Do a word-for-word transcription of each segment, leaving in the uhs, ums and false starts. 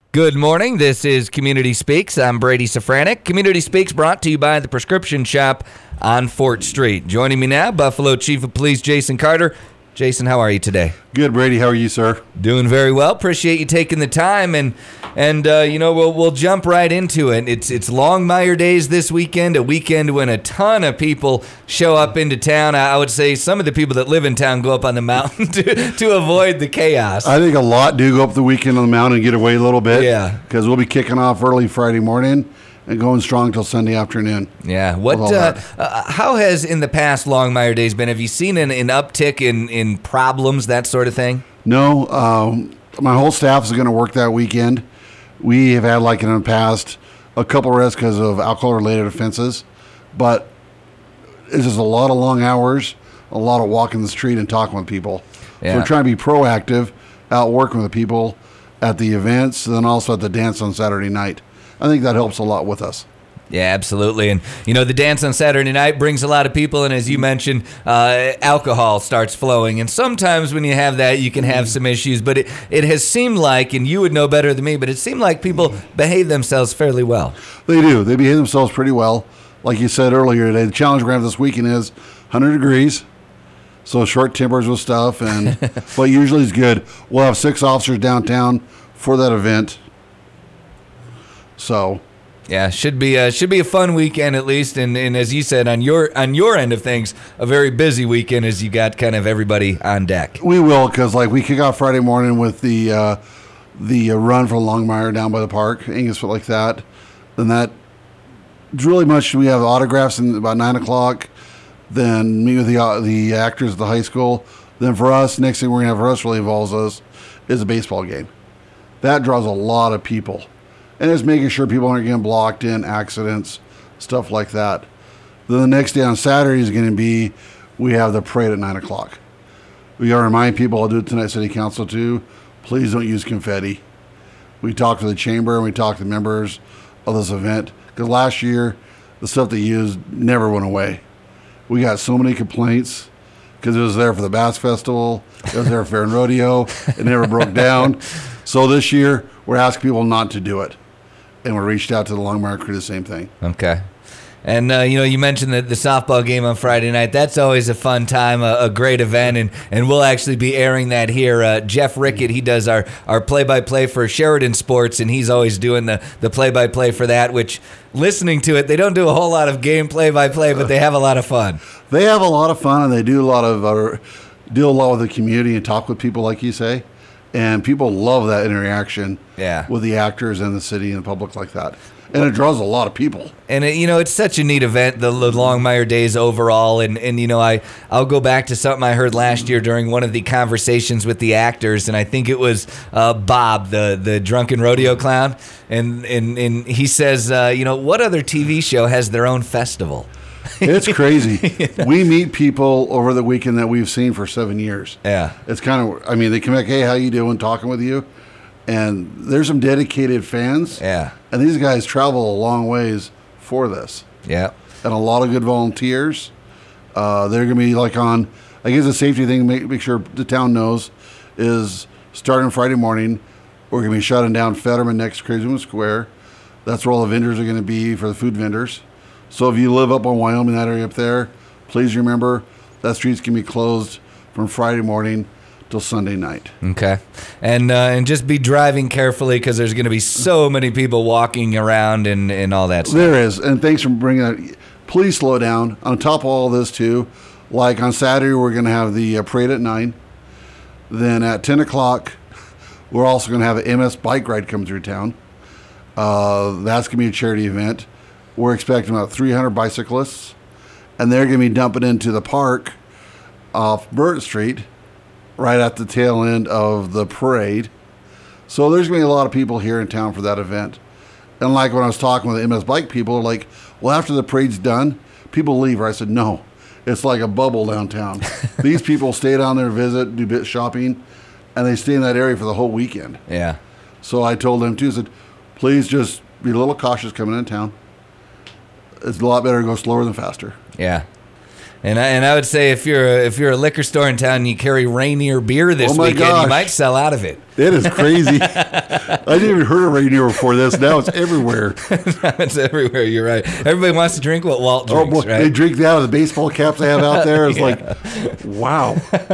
Good morning. This is Community Speaks. I'm Brady Safranek. Community Speaks brought to you by the Prescription Shop on Fort Street. Joining me now, Buffalo Chief of Police Jason Carter. Jason, how are you today? Good, Brady. How are you, sir? Doing very well. Appreciate you taking the time, and and uh, you know we'll we'll jump right into it. It's it's Longmire Days this weekend, a weekend when a ton of people show up into town. I would say some of the people that live in town go up on the mountain to to avoid the chaos. I think a lot do go up the weekend on the mountain and get away a little bit. Yeah, because we'll be kicking off early Friday morning and going strong till Sunday afternoon. Yeah. What? Uh, uh, how has in the past Longmire Days been? Have you seen an, an uptick in, in problems, that sort of thing? No. Um, my whole staff is going to work that weekend. We have had, like in the past, a couple arrests because of alcohol-related offenses, but it's just a lot of long hours, a lot of walking the street and talking with people. Yeah. So we're trying to be proactive, out working with the people at the events, and then also at the dance on Saturday night. I think that helps a lot with us. Yeah, absolutely. And, you know, the dance on Saturday night brings a lot of people, and as you mentioned, uh, alcohol starts flowing. And sometimes when you have that, you can have some issues. But it, it has seemed like, and you would know better than me, but it seemed like people behave themselves fairly well. They do. They behave themselves pretty well. Like you said earlier today, the challenge we're going to have this weekend is one hundred degrees. So short tempers with stuff, and but usually it's good. We'll have six officers downtown for that event. So, yeah, should be a, should be a fun weekend at least, and, and as you said on your on your end of things, a very busy weekend as you got kind of everybody on deck. We will, because like we kick off Friday morning with the uh, the uh, run for Longmire down by the park, Angus like that. Then that really much we have autographs in about nine o'clock. Then meet with the uh, the actors at the high school. Then for us, next thing we're gonna have for us really involves us is a baseball game. That draws a lot of people. And it's making sure people aren't getting blocked in, accidents, stuff like that. Then the next day on Saturday is going to be, we have the parade at nine o'clock. We got to remind people, I'll do it tonight, City Council too, please don't use confetti. We talked to the chamber and we talked to members of this event. Because last year, the stuff they used never went away. We got so many complaints because it was there for the Bass Festival, it was there for Fair and Rodeo, it never broke down. So this year, we're asking people not to do it. And we reached out to the Longmire crew, the same thing. Okay. And, uh, you know, you mentioned the, the softball game on Friday night. That's always a fun time, a, a great event, and, and we'll actually be airing that here. Uh, Jeff Rickett, he does our, our play-by-play for Sheridan Sports, and he's always doing the, the play-by-play for that, which, listening to it, they don't do a whole lot of game play-by-play, but they have a lot of fun. They have a lot of fun, and they do a lot of uh, deal a lot with the community and talk with people, like you say. And people love that interaction yeah. with the actors and the city and the public like that. And it draws a lot of people. And, it, you know, it's such a neat event, the, the Longmire Days overall. And, and you know, I, I'll go back to something I heard last year during one of the conversations with the actors. And I think it was uh, Bob, the, the drunken rodeo clown. And, and, and he says, uh, you know, what other T V show has their own festival? It's crazy. Yeah. We meet people over the weekend that we've seen for seven years. Yeah. It's kind of, I mean, they come back, hey, how you doing, talking with you. And there's some dedicated fans. Yeah. And these guys travel a long ways for this. Yeah. And a lot of good volunteers. Uh, they're going to be like on, I guess the safety thing, make, make sure the town knows, is starting Friday morning, we're going to be shutting down Fetterman next to Crazy Woman Square. That's where all the vendors are going to be for the food vendors. So if you live up on Wyoming, that area up there, please remember that street's going to be closed from Friday morning till Sunday night. Okay. And uh, and just be driving carefully because there's going to be so many people walking around and, and all that stuff. There is. And thanks for bringing that. Please slow down. On top of all this, too, like on Saturday, we're going to have the uh, parade at nine. Then at ten o'clock, we're also going to have an M S bike ride come through town. Uh, that's going to be a charity event. We're expecting about three hundred bicyclists, and they're going to be dumping into the park off Burton Street right at the tail end of the parade. So there's going to be a lot of people here in town for that event. And like when I was talking with the M S Bike people, they're like, well, after the parade's done, people leave. I said, no, it's like a bubble downtown. These people stay down there, visit, do bit shopping, and they stay in that area for the whole weekend. Yeah. So I told them, too, I said, please just be a little cautious coming into town. It's a lot better to go slower than faster. Yeah. And I, and I would say if you're a, if you're a liquor store in town and you carry Rainier beer this oh my weekend, gosh. you might sell out of it. It is crazy. I didn't even heard of Rainier before this. Now it's everywhere. Now it's everywhere. You're right. Everybody wants to drink what Walt drinks, oh, boy, right? They drink that out of the baseball caps they have out there. It's Yeah. like, wow.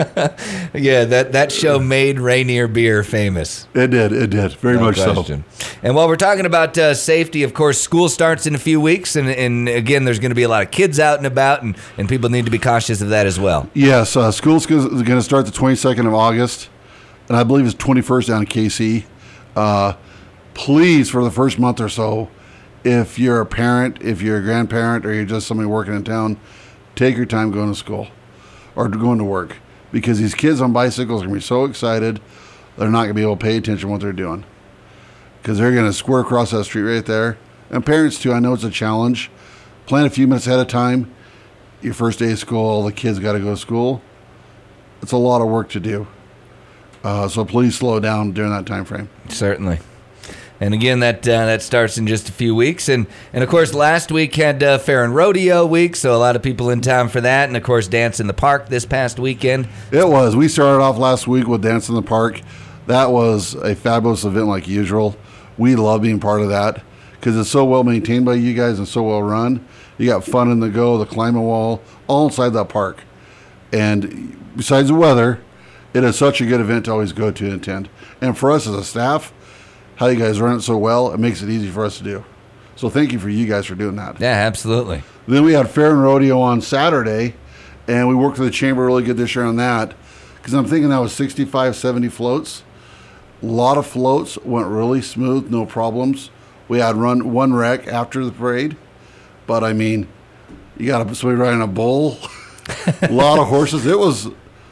Yeah, that, that show made Rainier beer famous. It did. It did. Very No much question. And while we're talking about uh, safety, of course, school starts in a few weeks. And, and again, there's going to be a lot of kids out and about, and, and people need to be cautious of that as well. Yes, uh, school's going to start the twenty-second of August, and I believe it's twenty-first down in K C. Uh, please, for the first month or so, if you're a parent, if you're a grandparent, or you're just somebody working in town, take your time going to school or going to work, because these kids on bicycles are going to be so excited, they're not going to be able to pay attention to what they're doing, because they're going to square across that street right there. And parents, too, I know it's a challenge. Plan a few minutes ahead of time. Your first day of school, all the kids got to go to school. It's a lot of work to do. Uh, so please slow down during that time frame. Certainly. And again, that uh, that starts in just a few weeks. And, and of course, last week had uh, Fair and Rodeo week, so a lot of people in town for that. And, of course, Dance in the Park this past weekend. It was. We started off last week with Dance in the Park. That was a fabulous event like usual. We love being part of that because it's so well maintained by you guys and so well run. You got fun in the go, the climbing wall, all inside that park. And besides the weather, it is such a good event to always go to and attend. And for us as a staff, how you guys run it so well, it makes it easy for us to do. So thank you for you guys for doing that. Yeah, absolutely. Then we had Fair and Rodeo on Saturday, and we worked with the chamber really good this year on that, because I'm thinking that was sixty-five, seventy floats. A lot of floats, went really smooth, no problems. We had run one wreck after the parade, but I mean, you got somebody riding a bull, a lot of horses. It was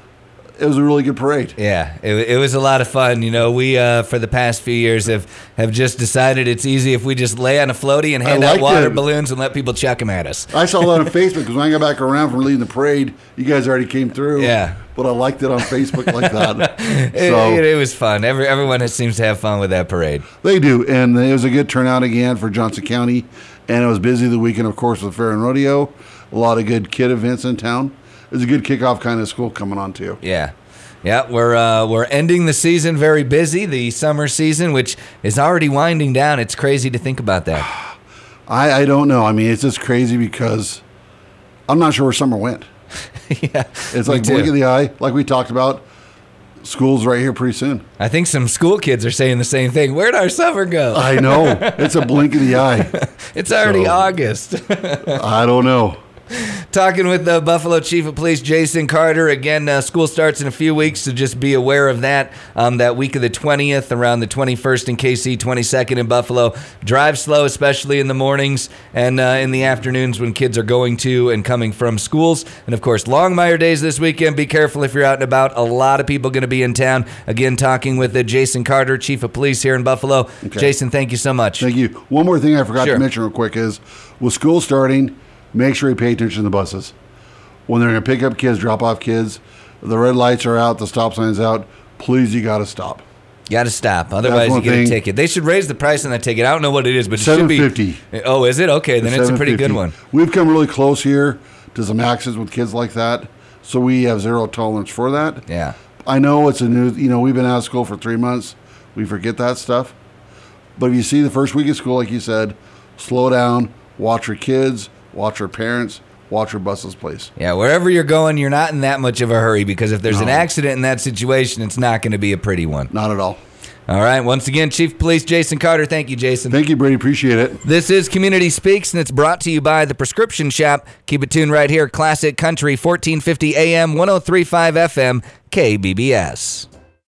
it was a really good parade. Yeah, it, it was a lot of fun. You know, we uh, for the past few years have, have just decided it's easy if we just lay on a floaty and hand out water it. balloons and let people chuck them at us. I saw that on Facebook because when I got back around from leading the parade, you guys already came through. Yeah. But I liked it on Facebook like that. it, So it, it was fun. Every, everyone seems to have fun with that parade. they do, and it was a good turnout again for Johnson County, and it was busy the weekend, of course, with Fair and Rodeo. A lot of good kid events in town. It was a good kickoff kind of school coming on too. Yeah. Yeah, we're uh, we're ending the season very busy, the summer season, which is already winding down. It's crazy to think about that. I, I don't know. I mean, it's just crazy because I'm not sure where summer went. Yeah, It's me like too. blink of the eye, like we talked about. School's right here pretty soon. I think some school kids are saying the same thing. Where'd our summer go? I know. It's a blink of the eye. It's already So- August. I don't know. Talking with the Buffalo Chief of Police, Jason Carter. Again, uh, school starts in a few weeks, so just be aware of that. Um, that week of the twentieth, around the twenty-first in K C, twenty-second in Buffalo. Drive slow, especially in the mornings and uh, in the afternoons when kids are going to and coming from schools. And, of course, Longmire Days this weekend. Be careful if you're out and about. A lot of people going to be in town. Again, talking with uh, Jason Carter, Chief of Police here in Buffalo. Okay. Jason, thank you so much. Thank you. One more thing I forgot Sure. to mention real quick is with school starting, make sure you pay attention to the buses. When they're going to pick up kids, drop off kids, the red lights are out, the stop sign's out, please, you got to stop. Got to stop. Otherwise, you one get thing. a ticket. They should raise the price on that ticket. I don't know what it is, but it should seven be. fifty. Oh, is it? Okay, then it's a pretty good seven fifty. one. We've come really close here to some accidents with kids like that, so we have zero tolerance for that. Yeah. I know it's a new, you know, we've been out of school for three months. We forget that stuff. But if you see the first week of school, like you said, slow down, watch your kids, watch your parents, watch your buses, please. Yeah, wherever you're going, you're not in that much of a hurry because if there's an No. accident in that situation, it's not going to be a pretty one. Not at all. All right. Once again, Chief of Police Jason Carter. Thank you, Jason. Thank you, Brady. Appreciate it. This is Community Speaks, and it's brought to you by The Prescription Shop. Keep it tuned right here. Classic Country, fourteen fifty A M, one oh three point five F M, K B B S.